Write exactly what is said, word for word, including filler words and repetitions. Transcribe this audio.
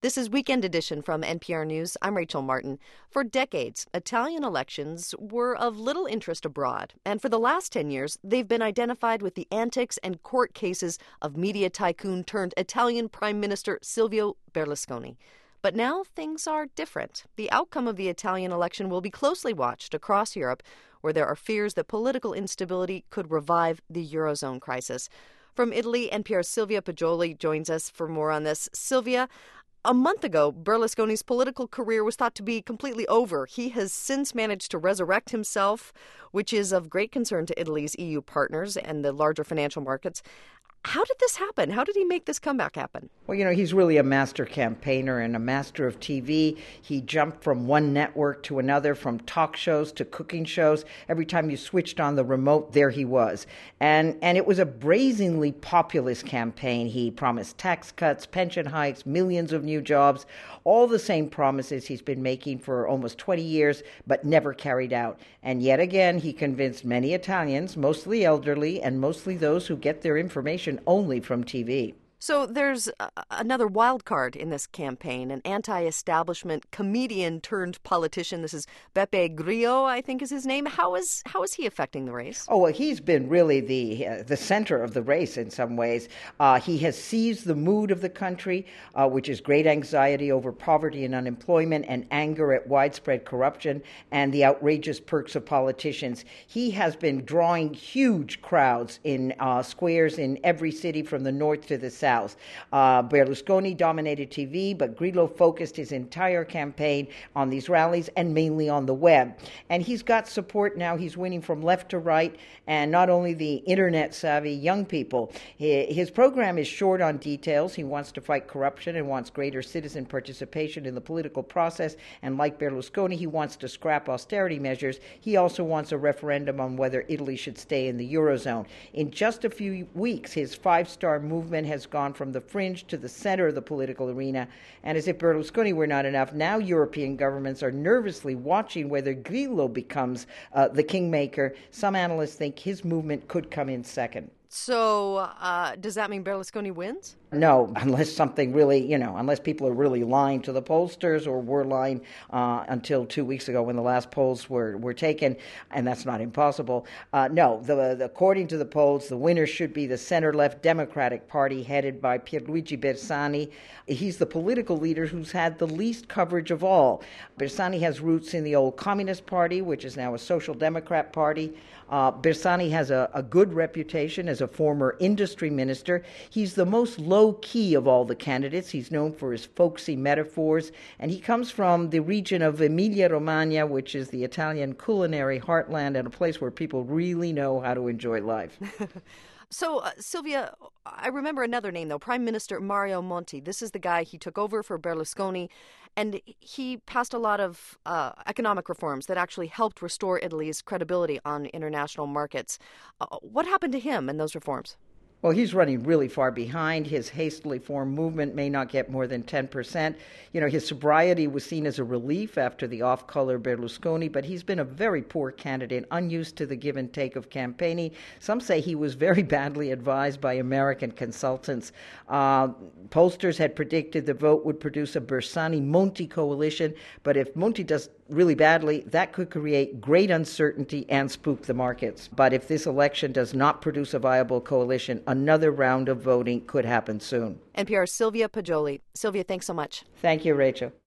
This is Weekend Edition from N P R News. I'm Rachel Martin. For decades, Italian elections were of little interest abroad. And for the last ten years, they've been identified with the antics and court cases of media tycoon turned Italian Prime Minister Silvio Berlusconi. But now things are different. The outcome of the Italian election will be closely watched across Europe, where there are fears that political instability could revive the Eurozone crisis. From Italy, N P R's Silvia Poggioli joins us for more on this. Silvia, a month ago, Berlusconi's political career was thought to be completely over. He has since managed to resurrect himself, which is of great concern to Italy's E U partners and the larger financial markets. How did this happen? How did he make this comeback happen? Well, you know, he's really a master campaigner and a master of T V. He jumped from one network to another, from talk shows to cooking shows. Every time you switched on the remote, there he was. And and it was a brazenly populist campaign. He promised tax cuts, pension hikes, millions of new jobs, all the same promises he's been making for almost twenty years, but never carried out. And yet again, he convinced many Italians, mostly elderly and mostly those who get their information only from T V. So there's uh, another wild card in this campaign, an anti-establishment comedian turned politician. This is Beppe Grillo, I think is his name. How is how is he affecting the race? Oh, well, he's been really the uh, the center of the race in some ways. Uh, he has seized the mood of the country, uh, which is great anxiety over poverty and unemployment and anger at widespread corruption and the outrageous perks of politicians. He has been drawing huge crowds in uh, squares in every city from the north to the south. Uh, Berlusconi dominated T V, but Grillo focused his entire campaign on these rallies and mainly on the web. And he's got support now. He's winning from left to right, and not only the internet-savvy young people. His program is short on details. He wants to fight corruption and wants greater citizen participation in the political process. And like Berlusconi, he wants to scrap austerity measures. He also wants a referendum on whether Italy should stay in the Eurozone. In just a few weeks, his five-star movement has gone from the fringe to the center of the political arena. And as if Berlusconi were not enough, now European governments are nervously watching whether Grillo becomes uh, the kingmaker. Some analysts think his movement could come in second. So uh, does that mean Berlusconi wins? No, unless something really, you know, unless people are really lying to the pollsters or were lying uh, until two weeks ago when the last polls were, were taken, and that's not impossible. Uh, no, the, the, according to the polls, the winner should be the center-left Democratic Party headed by Pierluigi Bersani. He's the political leader who's had the least coverage of all. Bersani has roots in the old Communist Party, which is now a Social Democrat Party. Uh, Bersani has a, a good reputation as a former industry minister. He's the most low-key of all the candidates. He's known for his folksy metaphors, and he comes from the region of Emilia-Romagna, which is the Italian culinary heartland and a place where people really know how to enjoy life. So, uh, Silvia, I remember another name, though, Prime Minister Mario Monti. This is the guy, he took over for Berlusconi, and he passed a lot of uh, economic reforms that actually helped restore Italy's credibility on international markets. Uh, what happened to him and those reforms? Well, he's running really far behind. His hastily formed movement may not get more than ten percent. You know, his sobriety was seen as a relief after the off-color Berlusconi, but he's been a very poor candidate, unused to the give and take of campaigning. Some say he was very badly advised by American consultants. Uh, pollsters had predicted the vote would produce a Bersani-Monti coalition, but if Monti does really badly, that could create great uncertainty and spook the markets. But if this election does not produce a viable coalition, another round of voting could happen soon. N P R's Silvia Poggioli. Silvia, thanks so much. Thank you, Rachel.